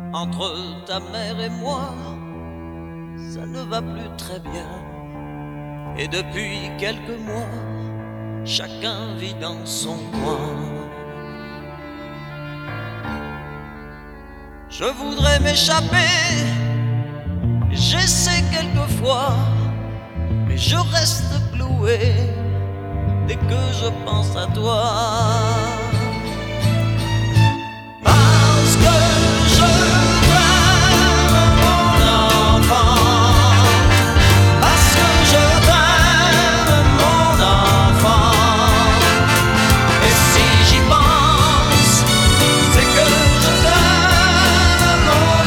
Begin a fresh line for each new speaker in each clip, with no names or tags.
Entre ta mère et moi, ça ne va plus très bien. Et depuis quelques mois, chacun vit dans son coin. Je voudrais m'échapper, j'essaie quelquefois, mais je reste cloué dès que je pense à toi. Parce que je t'aime, mon enfant. Parce que je t'aime, mon enfant. Et si j'y pense, c'est que je t'aime, mon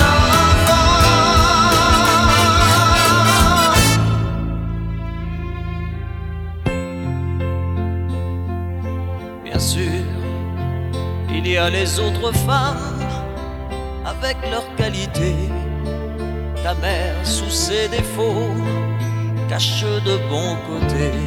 enfant. Bien sûr, il y a les autres femmes avec leurs qualités. Ta mère, sous ses défauts, cache de bons côtés.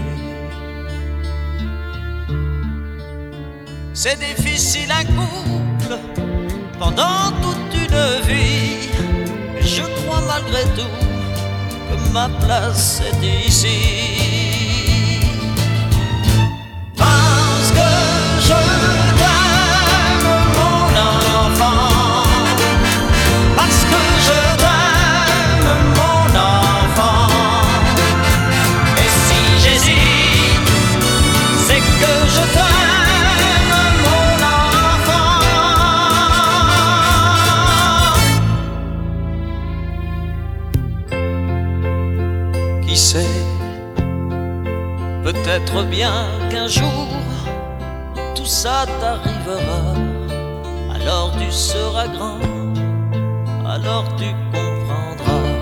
C'est difficile un couple pendant toute une vie, mais je crois malgré tout que ma place est ici. Parce que je t'aime, mon enfant. Parce que je t'aime, mon enfant. Et si j'hésite, c'est que je t'aime, mon enfant. Qui sait, peut-être bien qu'un jour tout ça t'arrivera. Alors tu seras grand, alors tu comprendras.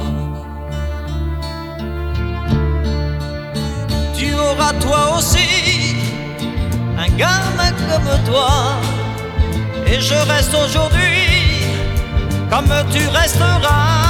Tu auras toi aussi un gamin comme toi, et je reste aujourd'hui comme tu resteras.